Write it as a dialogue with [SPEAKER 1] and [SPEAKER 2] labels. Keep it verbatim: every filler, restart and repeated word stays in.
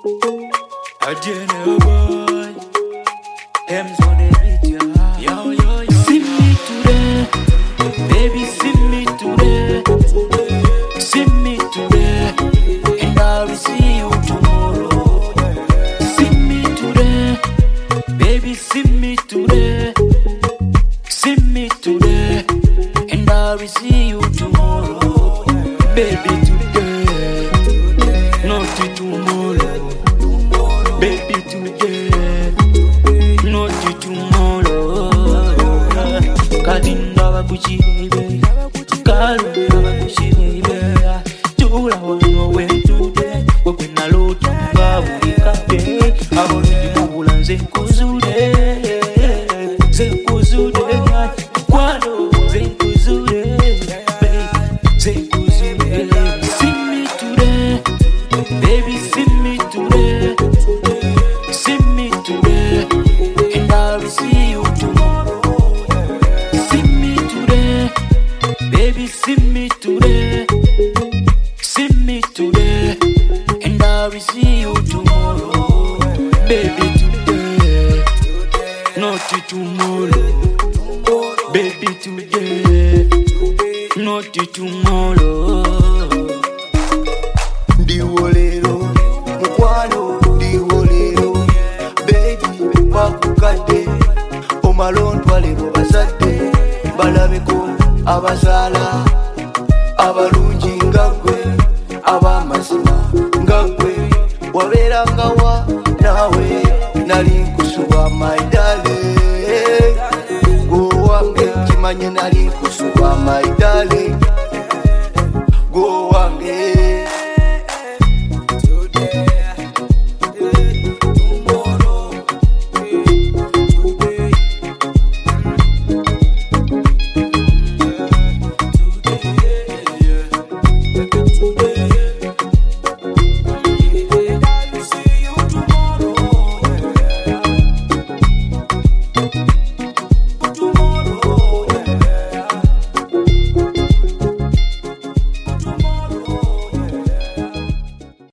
[SPEAKER 1] A general boy, M's on the beat, yeah. Yo, yo, yo. See me today, baby, see me today. See me today, and I will see you tomorrow. See me today, baby, see me today. See me today, and I will see you tomorrow. Baby, today, not tomorrow. Baby, today, not tomorrow. Kadinda babuchibe, kalu babuchibe. Chula wano we today, we na lotu babulikabe. Aboluji mubula nze kuzude, nze kuzude. Kwano nze kuzude, nze kuzude. See me today, baby, see me today. See me today, and I will see you tomorrow. See me today, baby, see me today. See me today, and I will see you tomorrow. Baby, today, not tomorrow. Baby, today, not tomorrow.
[SPEAKER 2] Diwolero, mukwano, diwolero. Baby, bakukadde, omalon twalero bazadde. Balabeko, abasala, abalungi nga ggwe, ab'amazima nga ggwe. Wabeeranga wa naawe, nali nkusuba my darling. Go wange, kimanye nali nkusuba my darling. Go wange.